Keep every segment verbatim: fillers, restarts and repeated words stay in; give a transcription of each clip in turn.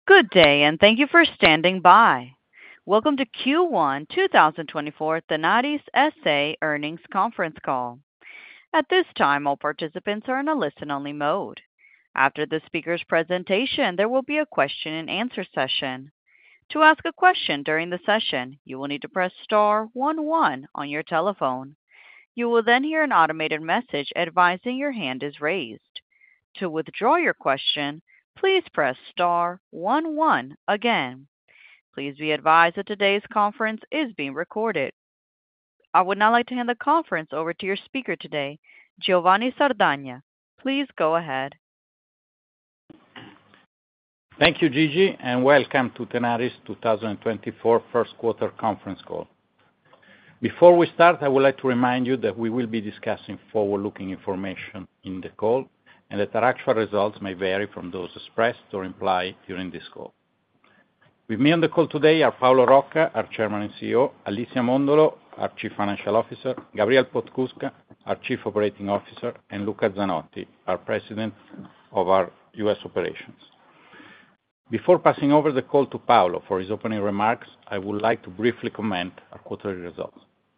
Good day, and thank you for standing by. Welcome to Q one twenty twenty-four Tenaris S A Earnings Conference Call. At this time, all participants are in a listen-only mode. After the speaker's presentation, there will be a question-and-answer session. To ask a question during the session, you will need to press star one one on your telephone. You will then hear an automated message advising your hand is raised. To withdraw your question, please press star one one again. Please be advised that today's conference is being recorded. I would now like to hand the conference over to your speaker today, Giovanni Sardagna. Please go ahead. Thank you, Gigi, and welcome to Tenaris twenty twenty-four First Quarter Conference Call. Before we start, I would like to remind you that we will be discussing forward-looking information in the call, and that our actual results may vary from those expressed or implied during this call. With me on the call today are Paolo Rocca, our Chairman and C E O, Alicia Mondolo, our Chief Financial Officer, Gabriel Podskubka, our Chief Operating Officer, and Luca Zanotti, our President of our U S operations. Before passing over the call to Paolo for his opening remarks, I would like to briefly comment on our quarterly results.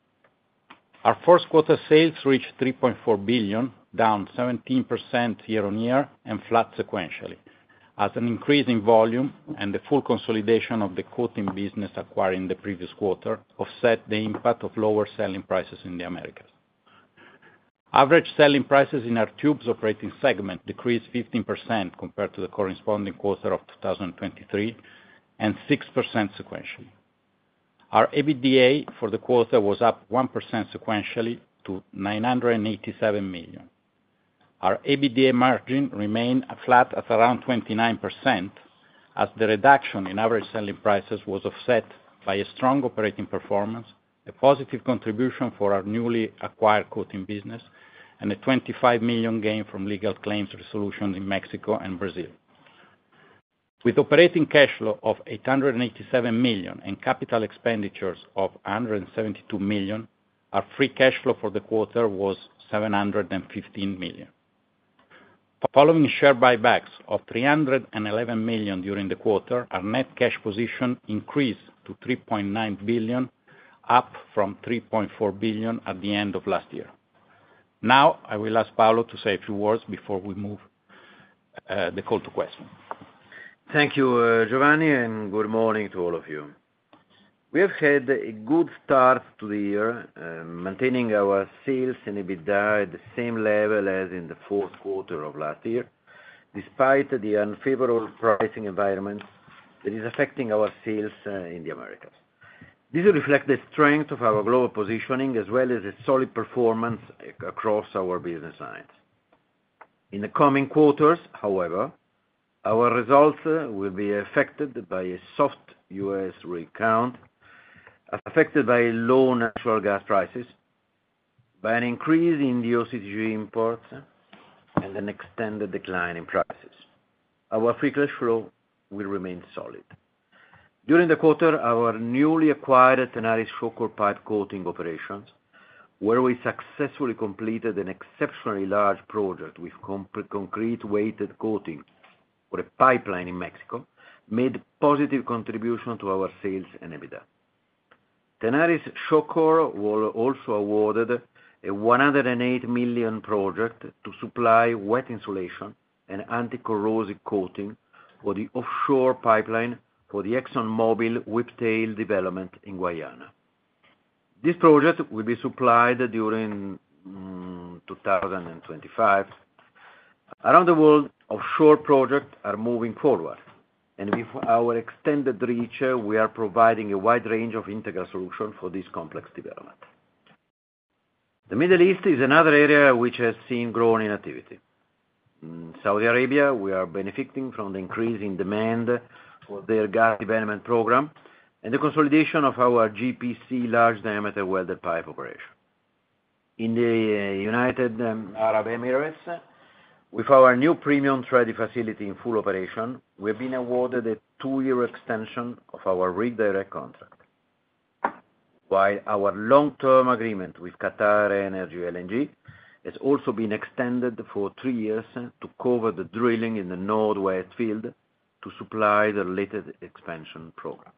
Our first quarter sales reached three point four billion dollars, down seventeen percent year-on-year and flat sequentially, as an increase in volume and the full consolidation of the coating business acquired in the previous quarter offset the impact of lower selling prices in the Americas. Average selling prices in our tubes operating segment decreased fifteen percent compared to the corresponding quarter of two thousand twenty-three and six percent sequentially. Our EBITDA for the quarter was up one percent sequentially to nine hundred eighty-seven million dollars. Our EBITDA margin remained flat at around twenty-nine percent, as the reduction in average selling prices was offset by a strong operating performance, a positive contribution for our newly acquired coating business, and a twenty-five million dollars gain from legal claims resolution in Mexico and Brazil. With operating cash flow of eight hundred eighty-seven million dollars and capital expenditures of one hundred seventy-two million dollars, our free cash flow for the quarter was seven hundred fifteen million dollars. Following share buybacks of three hundred eleven million dollars during the quarter, our net cash position increased to three point nine billion dollars, up from three point four billion dollars at the end of last year. Now, I will ask Paolo to say a few words before we move uh, the call to questions. Thank you, uh, Giovanni, and good morning to all of you. We have had a good start to the year, uh, maintaining our sales and EBITDA at the same level as in the fourth quarter of last year, despite the unfavorable pricing environment that is affecting our sales uh, in the Americas. This reflects the strength of our global positioning as well as a solid performance across our business lines. In the coming quarters, however, our results uh, will be affected by a soft U S rig count, affected by low natural gas prices, by an increase in the O C T G imports, and an extended decline in prices. Our free cash flow will remain solid. During the quarter, our newly acquired Tenaris Shawcor pipe coating operations, where we successfully completed an exceptionally large project with concrete weighted coating for a pipeline in Mexico, made positive contribution to our sales and EBITDA. Tenaris Shawcor was also awarded a one hundred eight million dollars project to supply wet insulation and anti-corrosive coating for the offshore pipeline for the ExxonMobil Whiptail development in Guyana. This project will be supplied during um, two thousand twenty-five. Around the world, offshore projects are moving forward, and with our extended reach, we are providing a wide range of integral solutions for this complex development. The Middle East is another area which has seen growing activity. In Saudi Arabia, we are benefiting from the increase in demand for their gas development program and the consolidation of our G P C large diameter welded pipe operation. In the United Arab Emirates, with our new premium threading facility in full operation, we have been awarded a two-year extension of our Rig Direct contract, while our long-term agreement with QatarEnergy L N G has also been extended for three years to cover the drilling in the Northwest field to supply the related expansion program.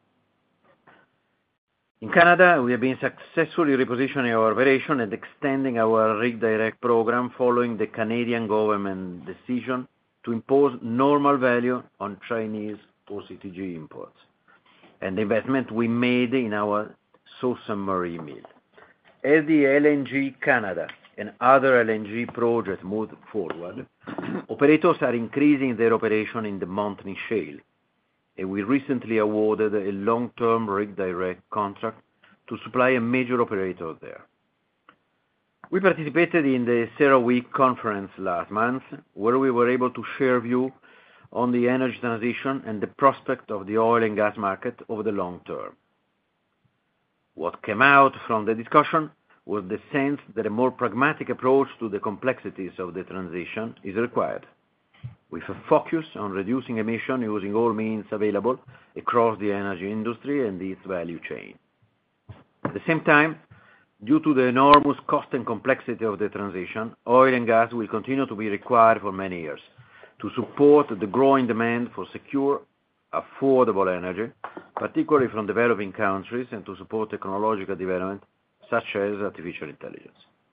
In Canada, we have been successfully repositioning our operation and extending our Rig Direct program following the Canadian government decision to impose normal value on Chinese O C T G imports, and the investment we made in our Sault Ste. Marie mill. As the L N G Canada and other L N G projects move forward, operators are increasing their operation in the Montney Shale, and we recently awarded a long-term Rig Direct contract to supply a major operator there. We participated in the CERAWeek conference last month, where we were able to share view on the energy transition and the prospect of the oil and gas market over the long term. What came out from the discussion was the sense that a more pragmatic approach to the complexities of the transition is required, with a focus on reducing emissions using all means available across the energy industry and its value chain. At the same time, due to the enormous cost and complexity of the transition, oil and gas will continue to be required for many years to support the growing demand for secure, affordable energy, particularly from developing countries, and to support technological development such as artificial intelligence.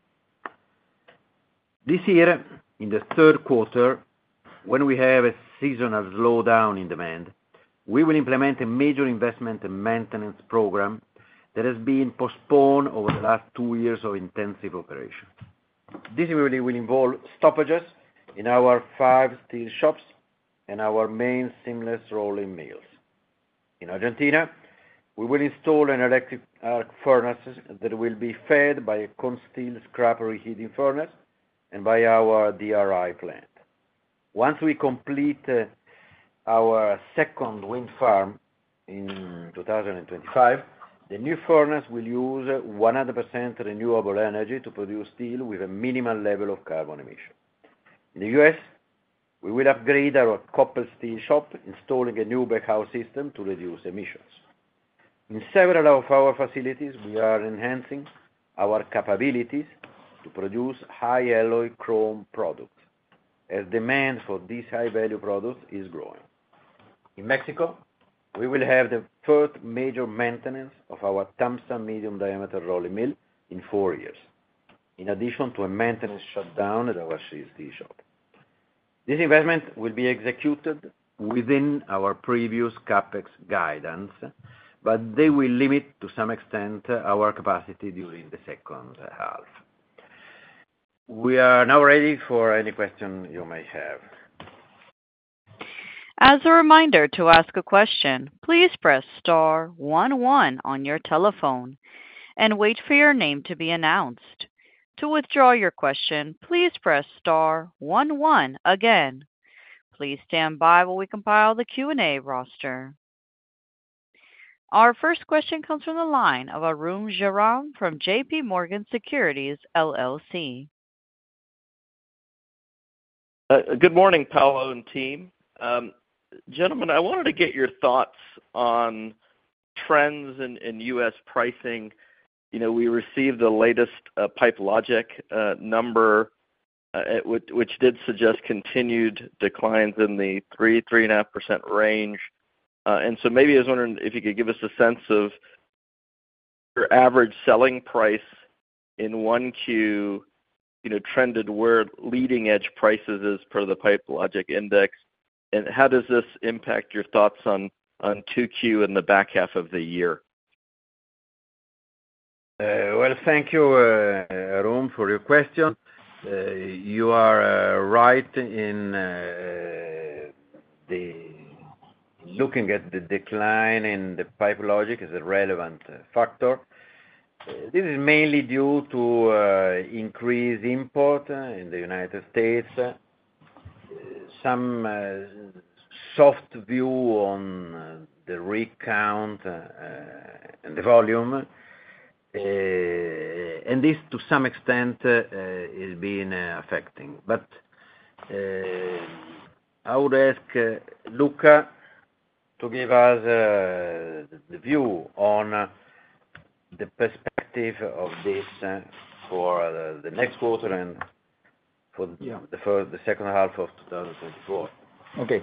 This year, in the third quarter, when we have a seasonal slowdown in demand, we will implement a major investment and maintenance program that has been postponed over the last two years of intensive operation. This really will involve stoppages in our five steel shops and our main seamless rolling mills. In Argentina, we will install an electric arc furnace that will be fed by a Consteel scrap reheating furnace and by our D R I plant. Once we complete uh, our second wind farm in two thousand twenty-five, the new furnace will use one hundred percent renewable energy to produce steel with a minimal level of carbon emission. In the U S, we will upgrade our Koppel steel shop, installing a new backhouse system to reduce emissions. In several of our facilities, we are enhancing our capabilities to produce high alloy chrome products, as demand for these high-value products is growing. In Mexico, we will have the first major maintenance of our Thamsa medium-diameter rolling mill in four years, in addition to a maintenance shutdown at our steel shop. This investment will be executed within our previous CapEx guidance, but they will limit to some extent our capacity during the second half. We are now ready for any question you may have. As a reminder, to ask a question, please press star one one on your telephone and wait for your name to be announced. To withdraw your question, please press star one one again. Please stand by while we compile the Q and A roster. Our first question comes from the line of Arun Jayaram from J P Morgan Securities, L L C. Uh, good morning, Paolo and team. Um, gentlemen, I wanted to get your thoughts on trends in, in U S pricing. You know, we received the latest uh, Pipe Logic uh, number, uh, which, which did suggest continued declines in the three, three and a half percent range. Uh, and so maybe I was wondering if you could give us a sense of your average selling price in one Q, you know, trended where leading edge prices is per the Pipe Logic index, and how does this impact your thoughts on, on two Q in the back half of the year? Uh, well, thank you, uh, Arun, for your question. Uh, you are uh, right in uh, the looking at the decline in the Pipe Logic as a relevant uh, factor. Uh, this is mainly due to uh, increased import uh, in the United States, uh, some uh, soft view on uh, the rig count uh, and the volume. Uh, and this, to some extent, uh, is being uh, affecting. But uh, I would ask uh, Luca to give us uh, the view on uh, the perspective of this uh, for uh, the next quarter and for yeah. the first, the second half of twenty twenty-four. Okay.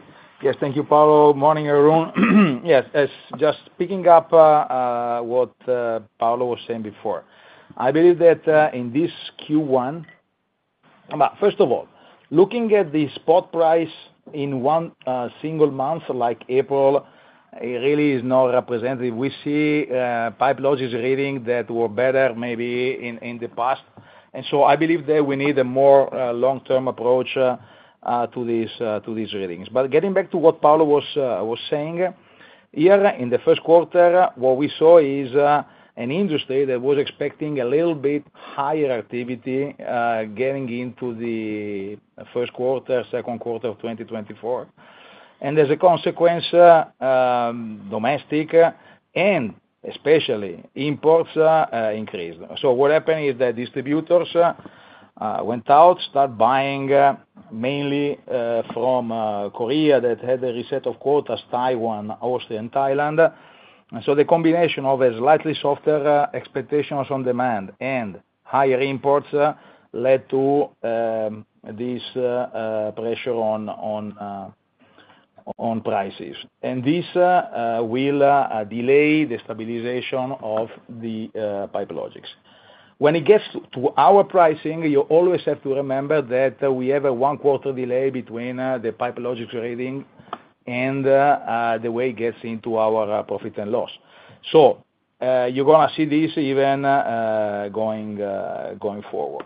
Yes, thank you, Paolo. Morning, everyone. Yes, as just picking up uh, uh, what uh, Paolo was saying before. I believe that uh, in this Q one, but first of all, looking at the spot price in one uh, single month like April, it really is not representative. We see uh, Pipe Logix reading that were better maybe in, in the past. And so I believe that we need a more uh, long-term approach uh, uh, to these uh, to these readings. But getting back to what Paolo was uh, was saying, here in the first quarter, what we saw is uh, an industry that was expecting a little bit higher activity uh, getting into the first quarter, second quarter of twenty twenty-four. And as a consequence, uh, um, domestic and especially imports uh, uh, increased. So what happened is that distributors uh, uh, went out, start buying uh, mainly uh, from uh, Korea that had a reset of quotas, Taiwan, Austria, and Thailand. And so the combination of a slightly softer uh, expectations on demand and higher imports uh, led to um, this uh, uh, pressure on on uh, on prices. And this uh, uh, will uh, delay the stabilization of the uh, Pipe Logix. When it gets to, to our pricing, you always have to remember that uh, we have a one quarter delay between uh, the Pipe Logix reading and uh, uh, the way it gets into our uh, profit and loss. So uh, you're going to see this even uh, going uh, going forward.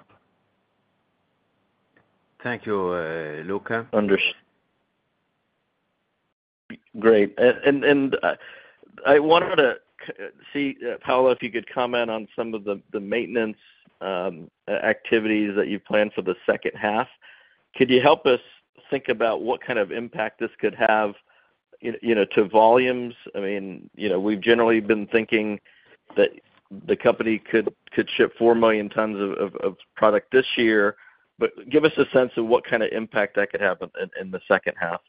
Thank you, uh, Luca. Understood. Great. And and, and uh, I wanted to see, uh, Paolo, if you could comment on some of the, the maintenance um, activities that you plan for the second half. Could you help us think about what kind of impact this could have, you know, to volumes? I mean, you know, we've generally been thinking that the company could, could ship four million tons of, of, of product this year, but give us a sense of what kind of impact that could have in, in the second half.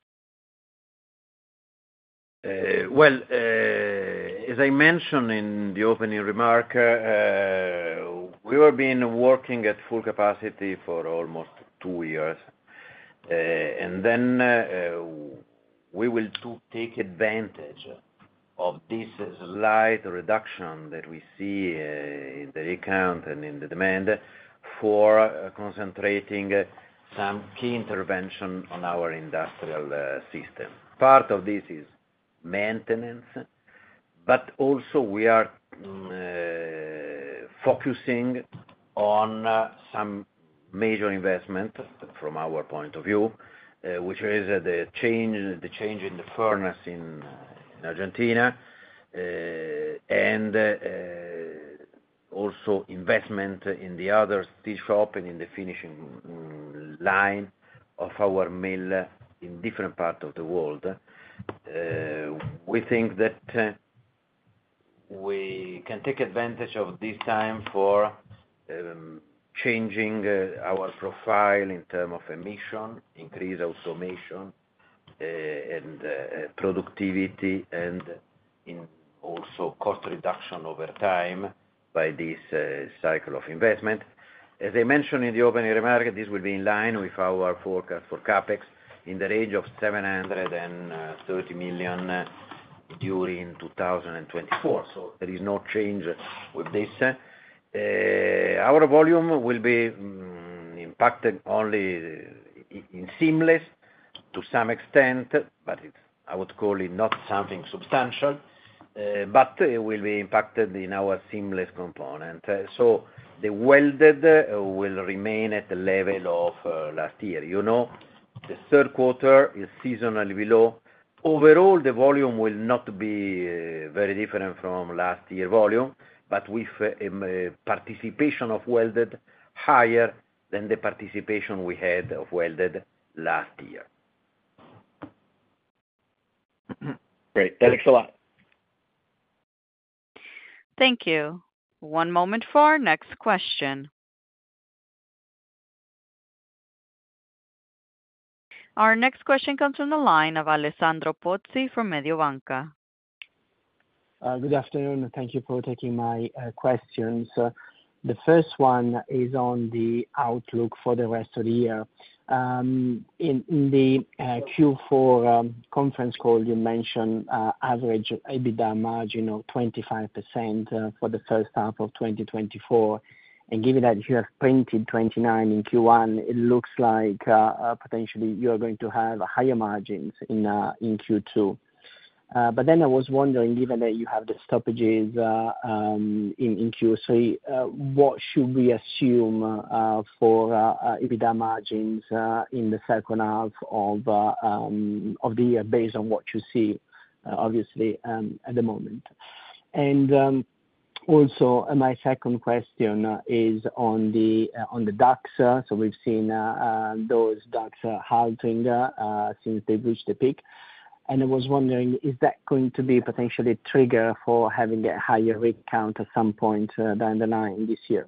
Uh, well, uh, as I mentioned in the opening remark, uh, we have been working at full capacity for almost two years. Uh, and then uh, we will to take advantage of this slight reduction that we see uh, in the rig count and in the demand for uh, concentrating uh, some key intervention on our industrial uh, system. Part of this is maintenance, but also we are uh, focusing on uh, some major investment from our point of view, uh, which is uh, the change the change in the furnace in, uh, in Argentina, uh, and uh, also investment in the other steel shop and in the finishing line of our mill in different parts of the world. Uh, we think that uh, we can take advantage of this time for um, changing uh, our profile in terms of emission, increase automation, uh, and uh, productivity, and in also cost reduction over time by this uh, cycle of investment. As I mentioned in the opening remark, this will be in line with our forecast for CapEx in the range of seven hundred thirty million uh, during two thousand twenty-four. So there is no change with this. Uh, our volume will be um, impacted only in seamless to some extent, but it's, I would call it not something substantial, uh, but it will be impacted in our seamless component. Uh, so the welded uh, will remain at the level of uh, last year. You know, the third quarter is seasonally below. Overall, the volume will not be uh, very different from last year volume, but with uh, a participation of welded higher than the participation we had of welded last year. Great. Thanks a lot. Thank you. One moment for our next question. Our next question comes from the line of Alessandro Pozzi from Mediobanca. Uh, good afternoon, and thank you for taking my uh, questions. Uh, the first one is on the outlook for the rest of the year. Um, in, in the uh, Q four um, conference call, you mentioned uh, average EBITDA margin of twenty-five percent uh, for the first half of twenty twenty-four. And given that you have printed twenty-nine in Q one, it looks like uh, uh, potentially you are going to have higher margins in uh, in Q two. Uh, but then I was wondering, given that you have the stoppages uh, um, in, in Q three, uh, what should we assume uh, for uh, uh, EBITDA margins uh, in the second half of uh, um, of the year, based on what you see, uh, obviously um, at the moment? And um, also, uh, my second question uh, is on the uh, on the D U Cs. Uh, so we've seen uh, uh, those D U Cs uh, halting uh, uh, since they've reached the peak. And I was wondering, is that going to be potentially a trigger for having a higher rig count at some point uh, down the line this year?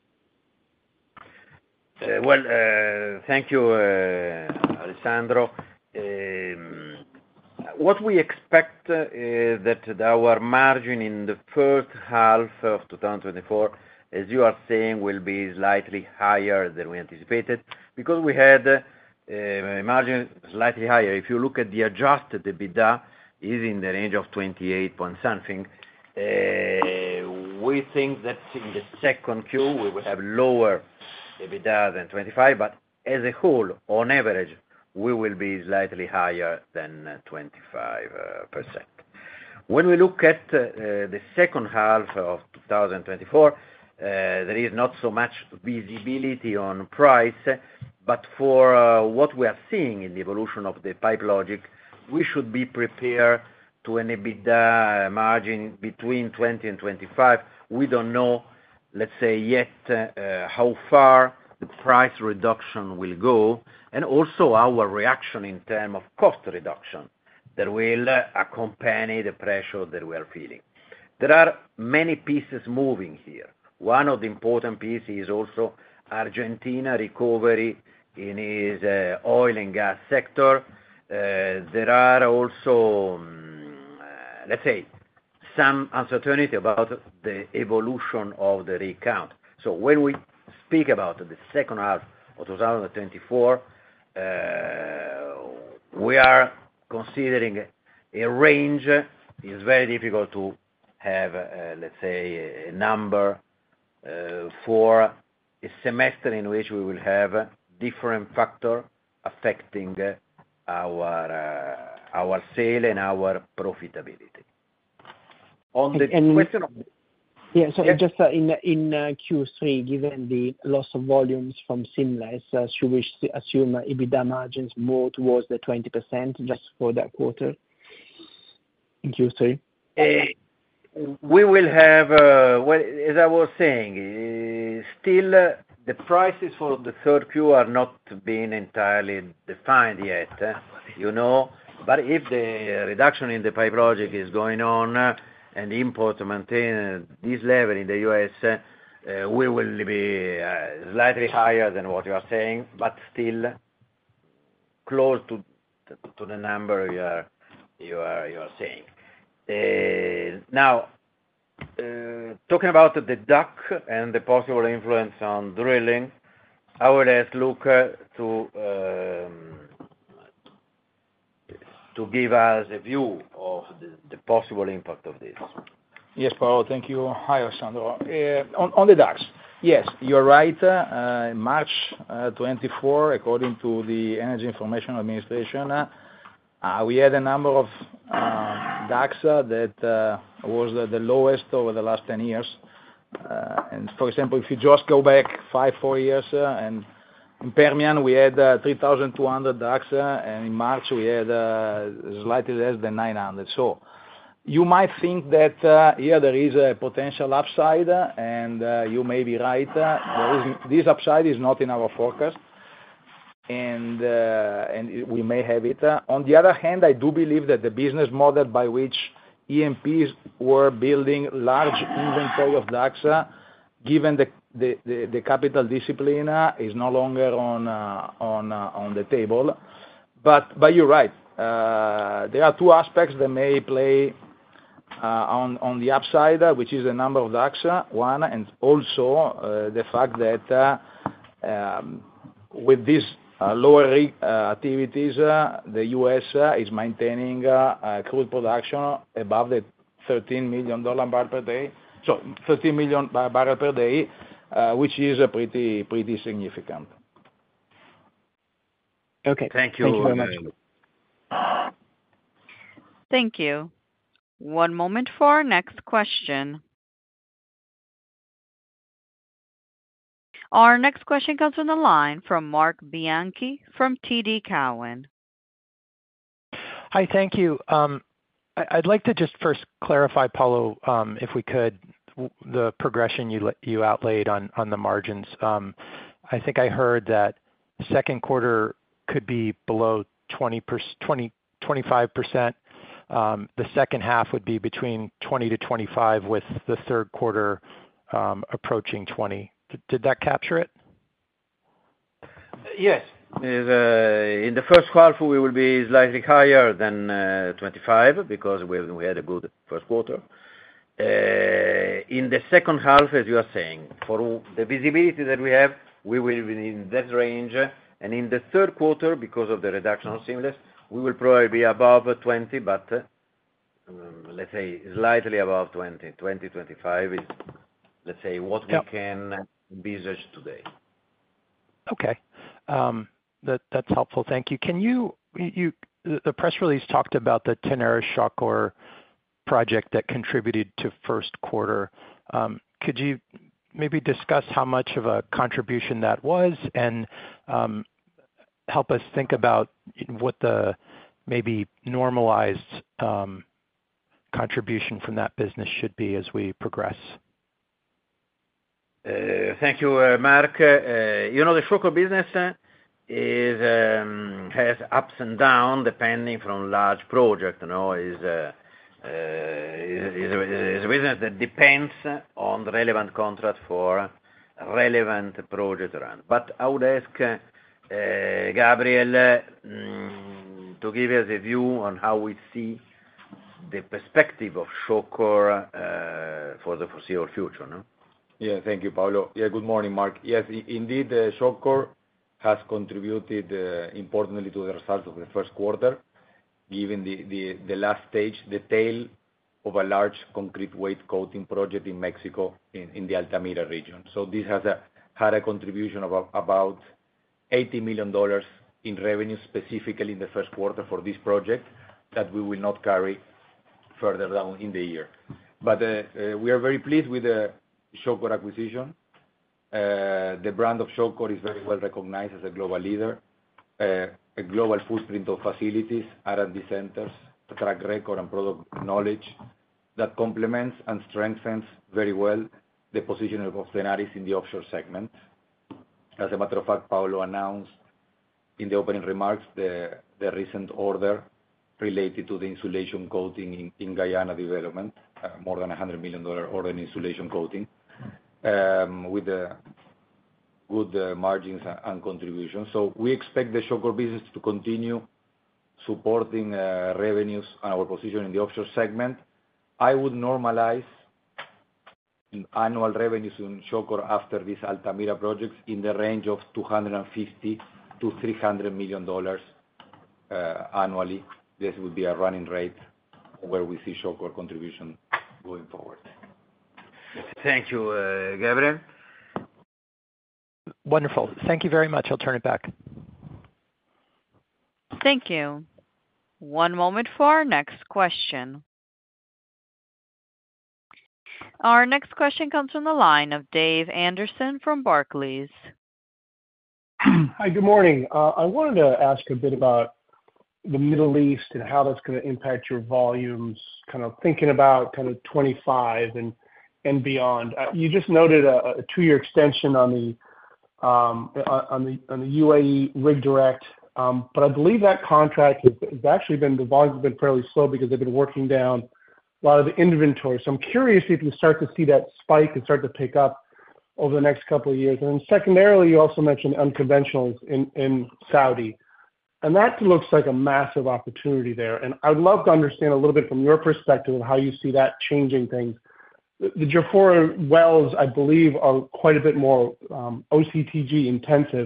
Uh, well, uh, thank you, uh, Alessandro. Um, what we expect uh, is that our margin in the first half of twenty twenty-four, as you are saying, will be slightly higher than we anticipated, because we had uh, Uh, margin slightly higher. If you look at the adjusted EBITDA, is in the range of twenty-eight point something. Uh, we think that in the second Q we will have lower EBITDA than twenty-five, but as a whole, on average, we will be slightly higher than uh, twenty-five percent. When we look at uh, the second half of twenty twenty-four, uh, there is not so much visibility on price, but for uh, what we are seeing in the evolution of the Pipe Logix, we should be prepared to an EBITDA margin between twenty and twenty-five. We don't know, let's say, yet uh, how far the price reduction will go, and also our reaction in terms of cost reduction that will uh, accompany the pressure that we are feeling. There are many pieces moving here. One of the important pieces is also Argentina recovery in its uh, oil and gas sector. Uh, there are also, um, uh, let's say, some uncertainty about the evolution of the rig count. So when we speak about the second half of twenty twenty-four, uh, we are considering a range. It's very difficult to have, uh, let's say, a number uh, for a semester in which we will have different factor affecting uh, our uh, our sale and our profitability. On the and, question of yeah, so yeah. just uh, in in uh, Q three, given the loss of volumes from Seamless, uh, should we assume uh, EBITDA margins more towards the twenty percent just for that quarter in Q three? Uh, we will have, uh, well, as I was saying, uh, still. Uh, The prices for the third Q are not being entirely defined yet, uh, you know, but if the reduction in the Pipe Logix is going on uh, and import maintain this level in the U S, uh, we will be uh, slightly higher than what you are saying, but still close to to the number you are you are you are saying. Uh, now. Uh, talking about the D U C and the possible influence on drilling, I will ask Luca to um, to give us a view of the, the possible impact of this. Yes, Paolo, thank you. Hi, Alessandro. Uh, on, on the D U C, yes, you're right. Uh, in March uh, twenty-four, according to the Energy Information Administration, uh, uh, we had a number of uh, D U Cs uh, that uh, was the, the lowest over the last ten years. Uh, and for example, if you just go back five, four years, uh, and in Permian we had uh, three thousand two hundred D U Cs, uh, and in March we had uh, slightly less than nine hundred. So you might think that uh, here there is a potential upside, uh, and uh, you may be right. Uh, there is, this upside is not in our forecast, and uh, and we may have it. Uh, on the other hand, I do believe that the business model by which E M Ps were building large inventory of D U Cs, uh, given the, the, the, the capital discipline, uh, is no longer on uh, on uh, on the table. But but you're right. Uh, there are two aspects that may play uh, on on the upside, uh, which is the number of D U Cs, uh, one, and also uh, the fact that uh, um, with this lower rig activities, the U S is maintaining crude production above the thirteen million barrels per day, so thirteen million barrels per day, which is pretty pretty significant. Okay. Thank you. Thank you very much. Thank you. One moment for our next question. Our next question comes from the line from Marc Bianchi from T D Cowen. Hi, thank you. Um, I, I'd like to just first clarify, Paolo, um, if we could, w- the progression you you outlaid on on the margins. Um, I think I heard that second quarter could be below twenty, twenty, twenty-five percent. Um, the second half would be between twenty to twenty-five, with the third quarter um, approaching twenty. Did that capture it? Yes. Is, uh, in the first half, we will be slightly higher than uh, twenty-five because we, we had a good first quarter. Uh, in the second half, as you are saying, for the visibility that we have, we will be in that range. And in the third quarter, because of the reduction of seamless, we will probably be above twenty, but uh, um, let's say slightly above twenty. twenty, twenty-five is, let's say, what we Yep. can envisage today. Okay. Um, that, that's helpful. Thank you. Can you, you, the press release talked about the Tenaris Shawcor project that contributed to first quarter. Um, could you maybe discuss how much of a contribution that was, and um, help us think about what the maybe normalized um, contribution from that business should be as we progress? Uh, Thank you, uh, Mark. Uh, You know, the Shawcor business uh, is um, has ups and downs depending from large project, you know, is uh, uh, is is a is a business that depends on the relevant contract for relevant project run. But I would ask uh, Gabriel uh, mm, to give us a view on how we see the perspective of Shawcor uh, for the foreseeable future, no? Yeah, thank you, Paolo. Yeah, good morning, Mark. Yes, i- indeed, uh, Shawcor has contributed uh, importantly to the results of the first quarter, given the, the, the last stage, the tail of a large concrete weight coating project in Mexico in, in the Altamira region. So this has a, had a contribution of a, about eighty million dollars in revenue, specifically in the first quarter for this project, that we will not carry further down in the year. But uh, uh, we are very pleased with the Shawcor acquisition. Uh, the brand of Shawcor is very well recognized as a global leader, uh, a global footprint of facilities, R and D centers, a track record and product knowledge that complements and strengthens very well the position of Tenaris in the offshore segment. As a matter of fact, Paolo announced in the opening remarks the, the recent order related to the insulation coating in, in Guyana development, uh, more than a one hundred million dollars order in insulation coating, um, with uh, good uh, margins and, and contributions. So we expect the Shawcor business to continue supporting uh, revenues and our position in the offshore segment. I would normalize annual revenues in Shawcor after these Altamira projects in the range of two hundred fifty to three hundred million dollars uh, annually. This would be a running rate where we see Shawcor contribution going forward. Thank you, uh, Gabriel. Wonderful. Thank you very much. I'll turn it back. Thank you. One moment for our next question. Our next question comes from the line of Dave Anderson from Barclays. Hi, good morning. Uh, I wanted to ask a bit about the Middle East and how that's going to impact your volumes, kind of thinking about kind of twenty-five and and beyond. Uh, you just noted a, a two-year extension on the um, on the on the U A E Rig Direct, um, but I believe that contract has, has actually been, the volumes have been fairly slow because they've been working down a lot of the inventory. So I'm curious if you start to see that spike and start to pick up over the next couple of years. And then secondarily, you also mentioned unconventionals in, in Saudi. And that looks like a massive opportunity there. And I'd love to understand a little bit from your perspective of how you see that changing things. The, the Jafurah wells, I believe, are quite a bit more um, O C T G intensive.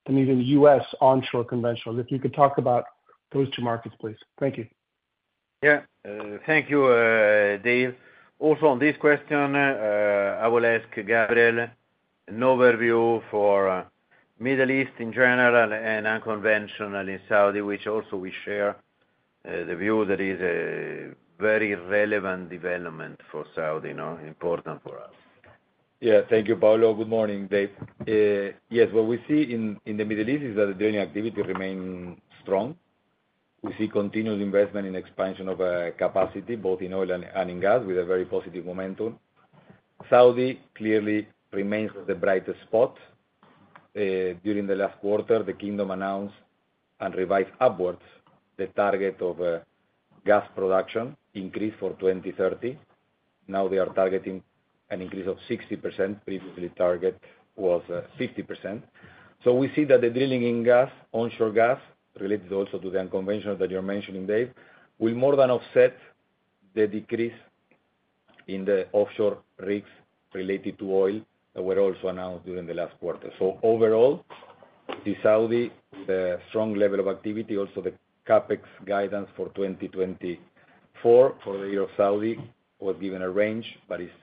than even U S onshore conventional. If you could talk about those two markets, please. Thank you. Yeah. Thank you, Dave. Also, on this question, I will ask Gabriel an overview for Middle East in general and unconventional in Saudi, which also we share the view that is a very relevant development for Saudi, important for us. Yeah. Thank you, Paolo. Good morning, Dave. Yes, what we see in the Middle East is that the drilling activity remains strong. We see continued investment in expansion of capacity, both in oil and in gas, with a very positive momentum. Saudi clearly remains the brightest spot. During the last quarter, the kingdom announced and revised upwards the target of gas production increase for twenty thirty. Now they are targeting an increase of sixty percent. Previously, target was fifty percent. So we see that the drilling in gas, onshore gas, related also to the unconventional that you're mentioning, Dave, will more than offset the decrease in the offshore rigs related to oil that were also announced during the last quarter. So overall, the Saudi, the strong level of activity, also the CapEx guidance for twenty twenty-four for the year of Saudi was given a range, but is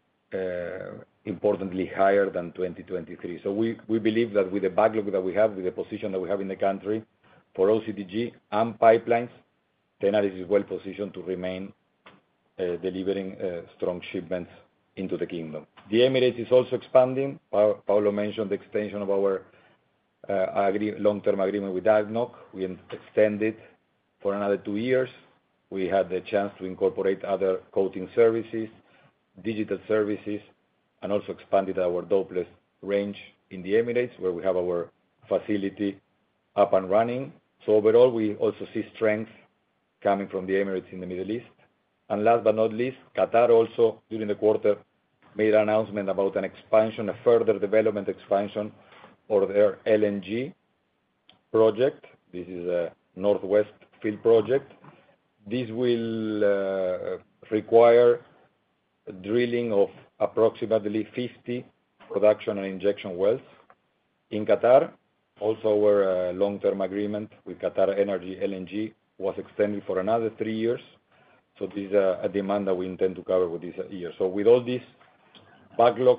importantly higher than twenty twenty-three. So we believe that with the backlog that we have, with the position that we have in the country for O C T G and pipelines, Tenaris is well positioned to remain delivering strong shipments into the kingdom. The Emirates is also expanding. Paolo mentioned the extension of our long-term agreement with A D N O C. We extended for another two years. We had the chance to incorporate other coating services, digital services, and also expanded our Dopeless range in the Emirates, where we have our facility up and running. So overall, we also see strength coming from the Emirates in the Middle East. And last but not least, Qatar also, during the quarter, made an announcement about an expansion, a further development expansion of their L N G project. This is a Northwest Field project. This will require drilling of approximately fifty production and injection wells in Qatar. Also, our long-term agreement with QatarEnergy L N G was extended for another three years. So this is a demand that we intend to cover with this year. So with all this backlog,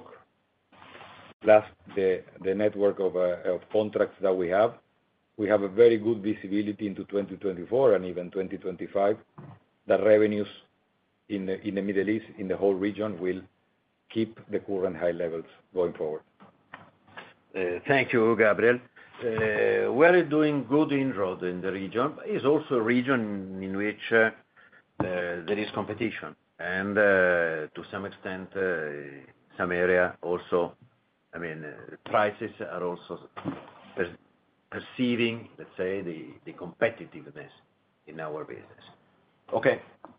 plus the network of contracts that we have, we have a very good visibility into twenty twenty-four and even twenty twenty-five. The revenues in the Middle East, in the whole region, will keep the current high levels going forward. Thank you, Gabriel. We are doing good inroads in the region. It's also a region in which there is competition. And to some extent, some area also, I mean, prices are also perceiving, let's say, the competitiveness in our business. Okay.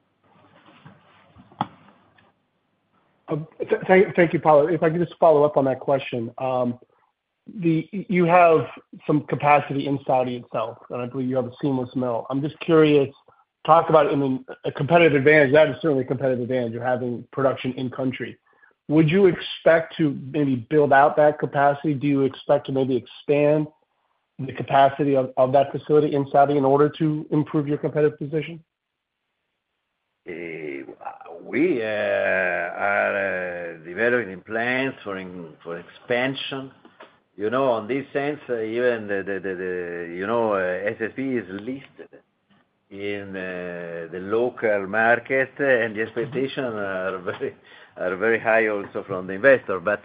Thank you, Paolo. If I could just follow up on that question. You have some capacity in Saudi itself, and I believe you have a seamless mill. I'm just curious, talk about, I mean, a competitive advantage. That is certainly a competitive advantage of having production in country. Would you expect to maybe build out that capacity? Do you expect to maybe expand the capacity of that facility in Saudi in order to improve your competitive position? We are developing plans for expansion. You know, on this sense, even the, you know, S S P is listed in the local market, and the expectations are very, are very high also from the investor. But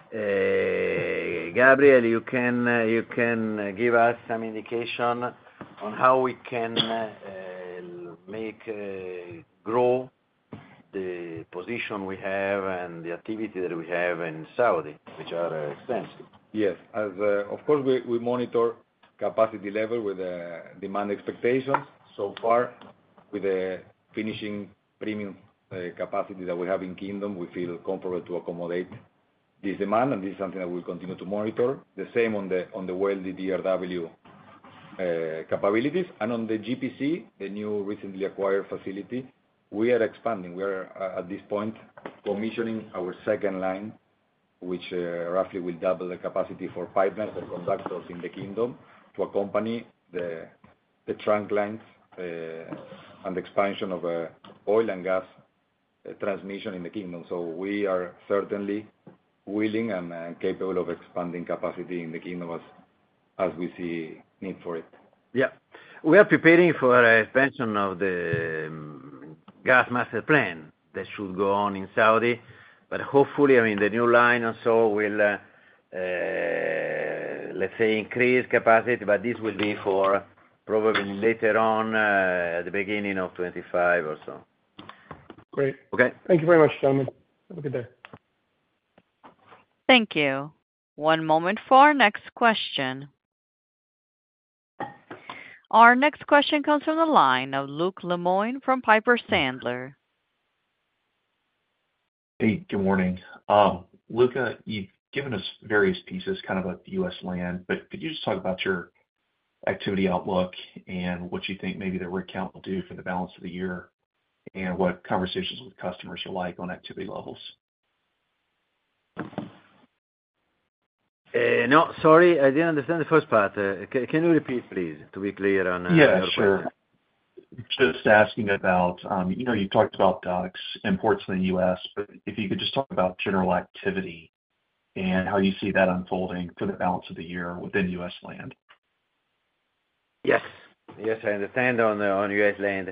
Gabriel, you can you can give us some indication on how we can make grow the position we have and the activity that we have in Saudi, which are extensive. Yes. As of course, we monitor capacity level with the demand expectations. So far, with the finishing premium capacity that we have in Kingdom, we feel comfortable to accommodate this demand, and this is something that we'll continue to monitor. The same on the welded D R W capabilities. And on the G P C, the new recently acquired facility, we are expanding. We are at this point commissioning our second line which uh, roughly will double the capacity for pipelines and conductors in the kingdom to accompany the, the trunk lines uh, and the expansion of uh, oil and gas uh, transmission in the kingdom. So we are certainly willing and uh, capable of expanding capacity in the kingdom as, as we see need for it. Yeah. We are preparing for an expansion of the um, gas master plan that should go on in Saudi, but hopefully, I mean, the new line also will, uh, uh, let's say, increase capacity, but this will be for probably later on uh, at the beginning of twenty-five or so. Great. Okay. Thank you very much, gentlemen. Have a good day. Thank you. One moment for our next question. Our next question comes from the line of Luke Lemoine from Piper Sandler. Hey, good morning. Um, Luca, you've given us various pieces kind of about the U S land, but could you just talk about your activity outlook and what you think maybe the rig count will do for the balance of the year, and what conversations with customers are like on activity levels? Uh, no, sorry, I didn't understand the first part. Uh, can, can you repeat, please, to be clear on uh, yeah, your sure. question? Just asking about, um, you know, you talked about D U Cs, imports in the U S, but if you could just talk about general activity and how you see that unfolding for the balance of the year within U S land. Yes. Yes, I understand on, uh, on U S land.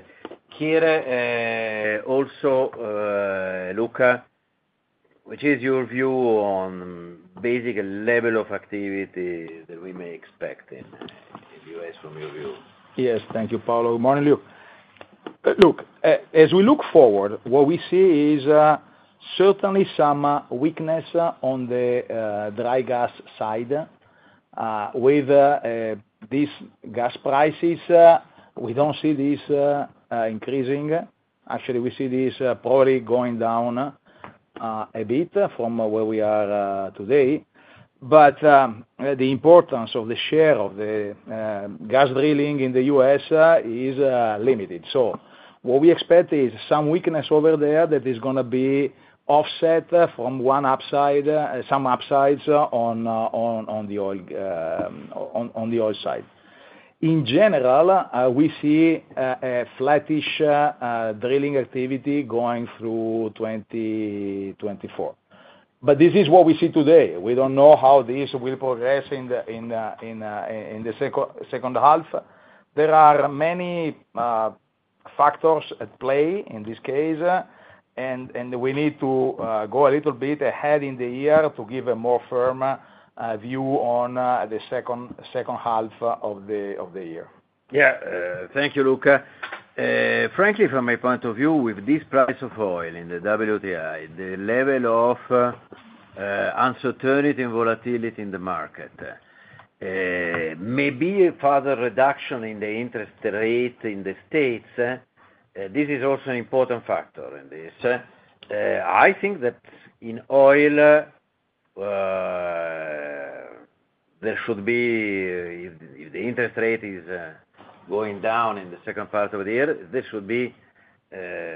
Here, uh, also, uh, Luca, which is your view on basic level of activity that we may expect in, uh, in the U S from your view? Yes, thank you, Paolo. Good morning, Luke. Uh, look, uh, as we look forward, what we see is uh, certainly some uh, weakness uh, on the uh, dry gas side. Uh, with uh, uh, these gas prices, uh, we don't see this uh, uh, increasing. Actually, we see this uh, probably going down uh, a bit from uh, where we are uh, today. But um, the importance of the share of the uh, gas drilling in the U S uh, is uh, limited. So what we expect is some weakness over there that is going to be offset uh, from one upside, uh, some upsides uh, on, uh, on on the oil uh, on, on the oil side. In general, uh, we see uh, a flattish uh, uh, drilling activity going through twenty twenty-four. But this is what we see today. We don't know how this will progress in the in uh, in uh, in the second second half. There are many uh, factors at play in this case, uh, and and we need to uh, go a little bit ahead in the year to give a more firm uh, view on uh, the second second half of the of the year. Yeah, uh, thank you, Luca. Uh, frankly, from my point of view, with this price of oil in the W T I, the level of uh, uh, uncertainty and volatility in the market, uh, maybe a further reduction in the interest rate in the States, uh, this is also an important factor in this. Uh, I think that in oil, uh, there should be, if, if the interest rate is uh, going down in the second part of the year, there should be uh,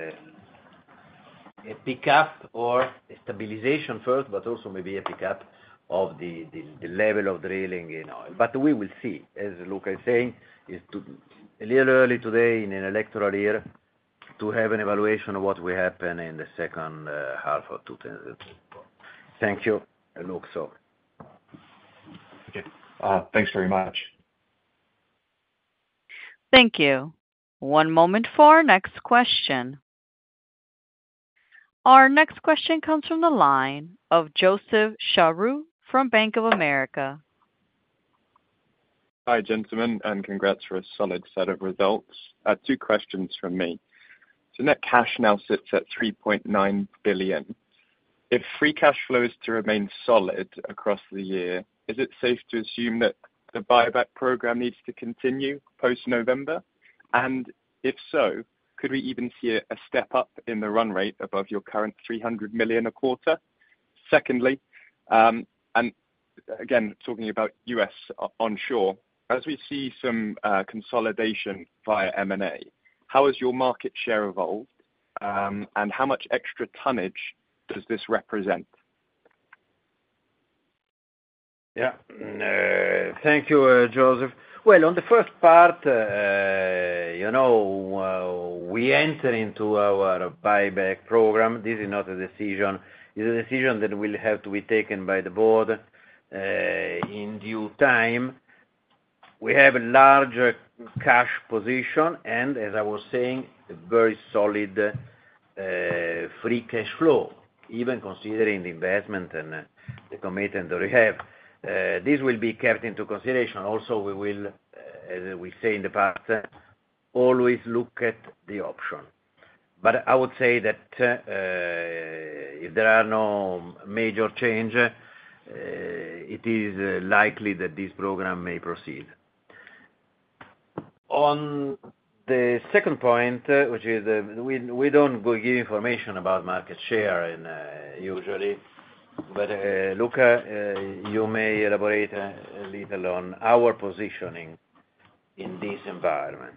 a pickup or a stabilization first, but also maybe a pickup of the, the, the level of drilling in oil. But we will see. As Luca is saying, it's too, a little early today in an electoral year to have an evaluation of what will happen in the second uh, half of two thousand twenty-four. Thank you, Luke. So. Okay. Uh, thanks very much. Thank you. One moment for our next question. Our next question comes from the line of Joseph Charoux from Bank of America. Hi, gentlemen, and congrats for a solid set of results. Uh, two questions from me. So net cash now sits at three point nine billion dollars. If free cash flow is to remain solid across the year, is it safe to assume that the buyback program needs to continue post-November? And if so, could we even see a, a step up in the run rate above your current three hundred million a quarter? Secondly, um, and again, talking about U S onshore, as we see some uh, consolidation via M and A, how has your market share evolved, um, and how much extra tonnage does this represent? Yeah. Uh, thank you, uh, Joseph. Well, on the first part, uh, you know, uh, we enter into our buyback program. This is not a decision. It's a decision that will have to be taken by the board uh, in due time. We have a large uh, cash position, and as I was saying, a very solid uh, free cash flow, even considering the investment and uh, the commitment that we have. Uh, this will be kept into consideration. Also, we will, uh, as we say in the past, uh, always look at the option. But I would say that uh, if there are no major change, uh, it is uh, likely that this program may proceed. On the second point, uh, which is uh, we we don't go give information about market share in, uh, usually. But uh, Luca, uh, you may elaborate a, a little on our positioning in this environment.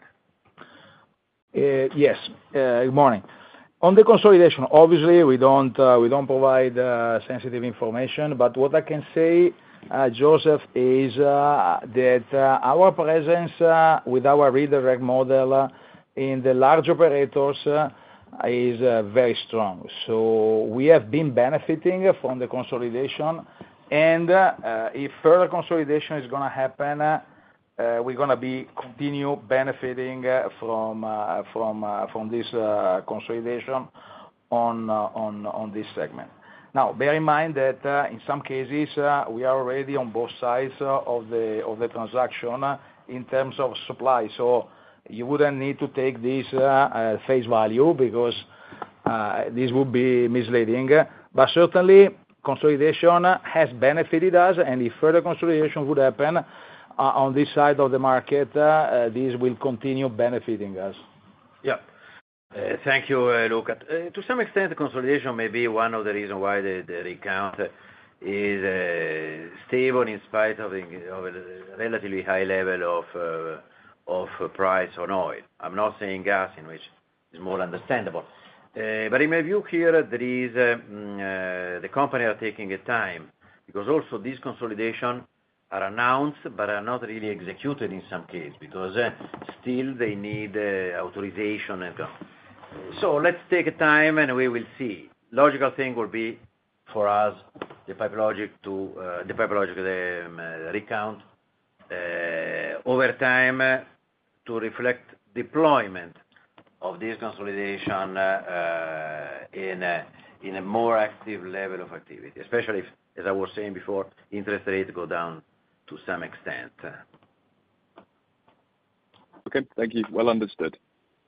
Uh, yes. Uh, good morning. On the consolidation, obviously we don't uh, we don't provide uh, sensitive information. But what I can say, uh, Joseph, is uh, that uh, our presence uh, with our redirect model uh, in the large operators. Uh, is uh, very strong. So we have been benefiting from the consolidation, and uh, if further consolidation is going to happen, uh, we're going to be continue benefiting uh, from uh, from uh, from this uh, consolidation on uh, on on this segment. Now, bear in mind that uh, in some cases uh, we are already on both sides uh, of the of the transaction uh, in terms of supply. So you wouldn't need to take this uh, uh, face value because uh, this would be misleading. But certainly, consolidation has benefited us, and if further consolidation would happen uh, on this side of the market, uh, uh, this will continue benefiting us. Yeah. Uh, thank you, uh, Luca. Uh, to some extent, the consolidation may be one of the reasons why the, the rig count is uh, stable in spite of, of a relatively high level of uh, of price on oil. I'm not saying gas, in which is more understandable. Uh, but in my view here, there is, uh, uh, the company are taking a time, because also these consolidation are announced, but are not really executed in some case, because uh, still they need uh, authorization. And so let's take a time and we will see. Logical thing will be for us, the Pipe Logix to, uh, the Pipe Logix, the um, uh, rig count, uh, over time, uh, to reflect deployment of this consolidation uh, in, a, in a more active level of activity, especially if, as I was saying before, interest rates go down to some extent. Okay, thank you. Well understood.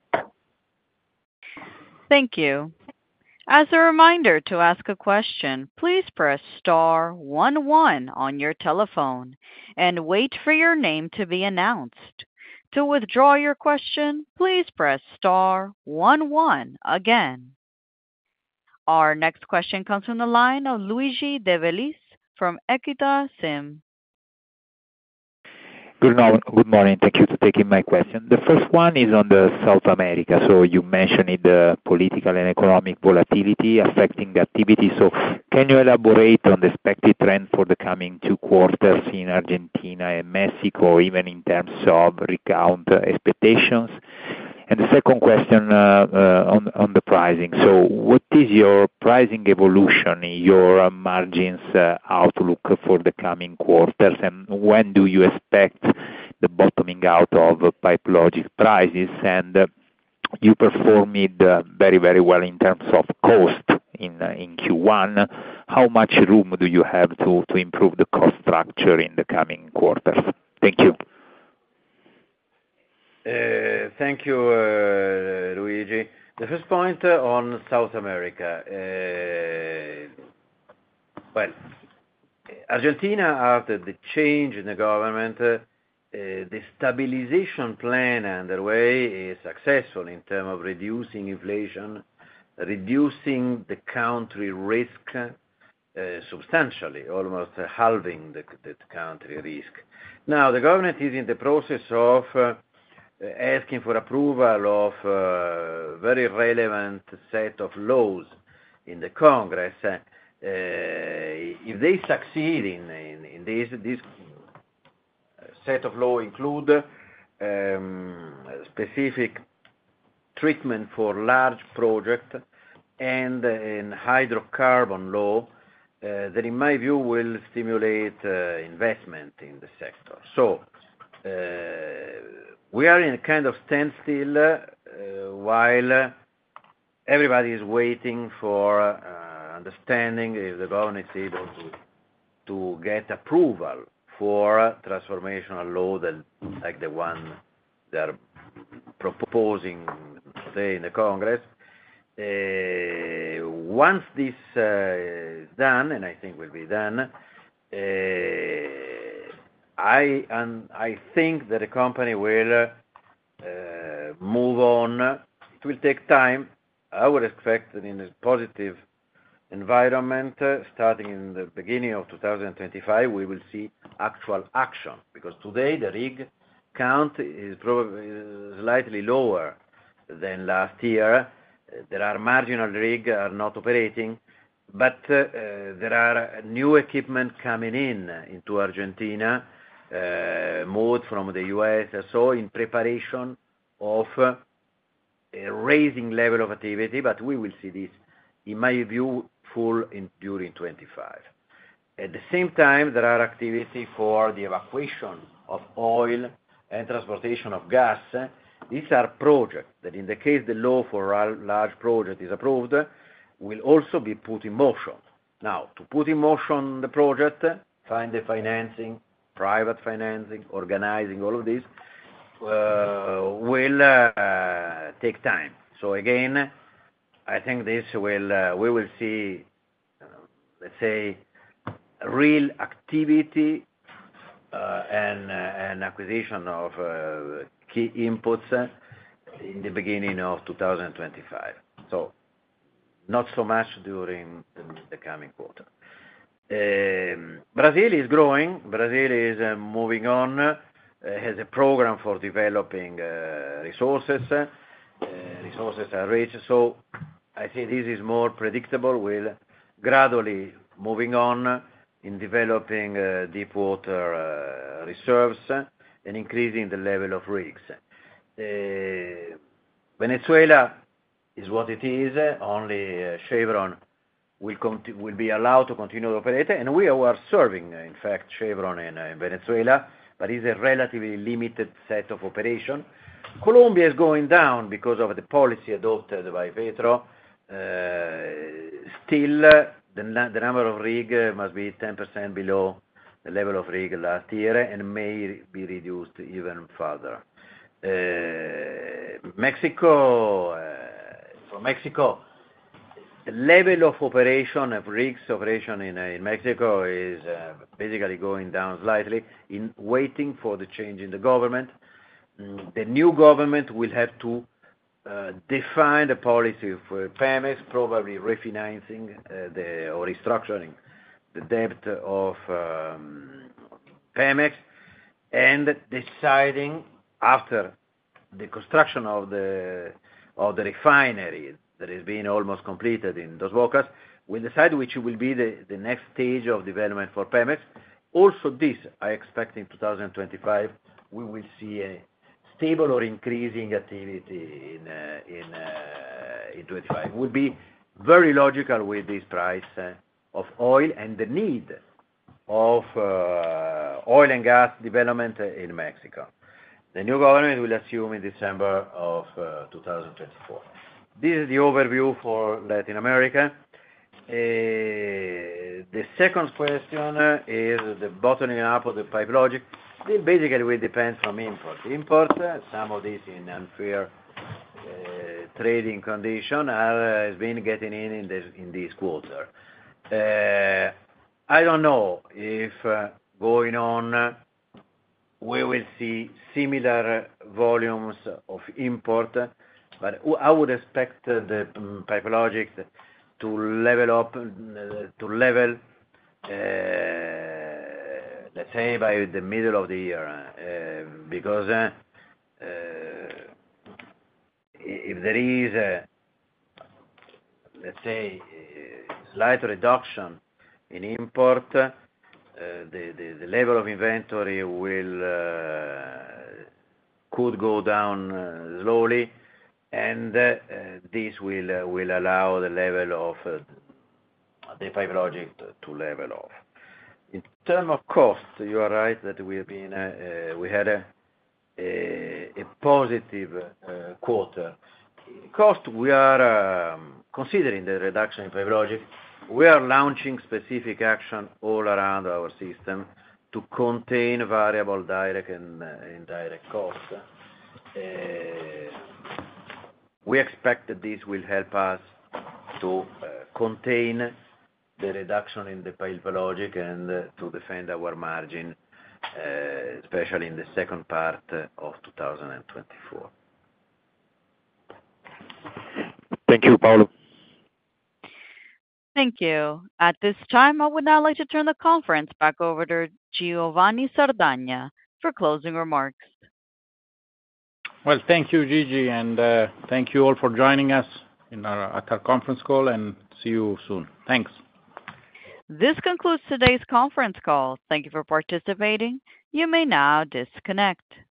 Thank you. As a reminder to ask a question, please press star one one on your telephone and wait for your name to be announced. To withdraw your question, please press star one one again. Our next question comes from the line of Luigi De Bellis from Equita SIM. Good morning. Thank you for taking my question. The first one is on the South America. So you mentioned the political and economic volatility affecting the activity. So can you elaborate on the expected trend for the coming two quarters in Argentina and Mexico, even in terms of rig count expectations? And the second question uh, uh, on, on the pricing. So what is your pricing evolution, your margins uh, outlook for the coming quarters, and when do you expect the bottoming out of Pipe Logix prices? And uh, you performed uh, very, very well in terms of cost in, uh, in Q one. How much room do you have to, to improve the cost structure in the coming quarters? Thank you. Uh, thank you, uh, Luigi. The first point uh, on South America. Uh, well, Argentina, after the change in the government, uh, uh, the stabilization plan underway is successful in terms of reducing inflation, reducing the country risk uh, substantially, almost uh, halving the, the country risk. Now, the government is in the process of uh, asking for approval of a very relevant set of laws in the Congress, uh, if they succeed in, in, in this, this set of law include um, specific treatment for large projects and an hydrocarbon law uh, that, in my view, will stimulate uh, investment in the sector. So uh, we are in a kind of standstill uh, while everybody is waiting for uh, understanding if the government is able to, to get approval for transformational law that, like the one they're proposing today in the Congress. Uh, once this uh, is done, and I think will be done, uh, I and I think that the company will uh, move on. It will take time. I would expect that in a positive environment, uh, starting in the beginning of two thousand twenty-five, we will see actual action, because today the rig count is probably slightly lower than last year. There are marginal rigs are not operating, but uh, there are new equipment coming in into Argentina, uh, moved from the U S, so in preparation of uh, a raising level of activity, but we will see this, in my view, full in, during twenty-five. At the same time, there are activity for the evacuation of oil and transportation of gas. These are projects that, in the case the law for a large project is approved, will also be put in motion. Now, to put in motion the project, find the financing, private financing, organizing all of this, uh, will uh, take time. So again, I think this will, uh, we will see, uh, let's say, real activity uh, and, uh, and acquisition of uh, key inputs uh, in the beginning of two thousand twenty-five. So not so much during the, the coming quarter. Um, Brazil is growing. Brazil is uh, moving on, uh, has a program for developing uh, resources. Uh, resources are rich. So I think this is more predictable, will gradually moving on in developing uh, deep water uh, reserves and increasing the level of rigs. Uh, Venezuela is what it is. Only uh, Chevron will, conti- will be allowed to continue to operate, and we are serving, in fact, Chevron in, uh, in Venezuela, but it's a relatively limited set of operation. Colombia is going down because of the policy adopted by Petro. Uh, still, uh, the, the number of rig uh, must be ten percent below the level of rig last year and may be reduced even further. Uh, Mexico, uh, for Mexico, the level of operation of rigs operation in, uh, in Mexico is uh, basically going down slightly in waiting for the change in the government. Mm, the new government will have to uh, define the policy for Pemex, probably refinancing uh, the, or restructuring the debt of um, Pemex, and deciding after the construction of the of the refinery that has been almost completed in Dos Bocas, will decide which will be the, the next stage of development for Pemex. Also this, I expect in two thousand twenty-five, we will see a stable or increasing activity in uh, in uh, in twenty-five. It would be very logical with this price uh, of oil and the need of uh, oil and gas development in Mexico. The new government will assume in December of uh, two thousand twenty-four. This is the overview for Latin America. Uh, the second question uh, is the bottoming up of the Pipe Logix. It basically will depend from import. Import, uh, some of these in unfair uh, trading condition are uh, has been getting in in this, in this quarter. Uh, I don't know if uh, going on uh, we will see similar volumes of import, but I would expect uh, the um, Pipe Logix to level up, uh, to level, uh, let's say by the middle of the year, uh, because uh, uh, if there is, uh, let's say, uh, slight reduction in import, uh, the, the, the level of inventory will uh, could go down uh, slowly, and uh, this will uh, will allow the level of uh, the Pipe Logix to level off. In terms of cost, you are right that we have been uh, uh, we had a a, a positive uh, quarter. Cost, we are um, considering the reduction in Pipe Logix. We are launching specific action all around our system to contain variable direct and uh, indirect costs. Uh, we expect that this will help us to uh, contain the reduction in the Pipe Logix and uh, to defend our margin, uh, especially in the second part of two thousand twenty-four. Thank you, Paolo. Thank you. At this time, I would now like to turn the conference back over to Giovanni Sardagna for closing remarks. Well, thank you, Gigi, and uh, thank you all for joining us in our, at our conference call, and see you soon. Thanks. This concludes today's conference call. Thank you for participating. You may now disconnect.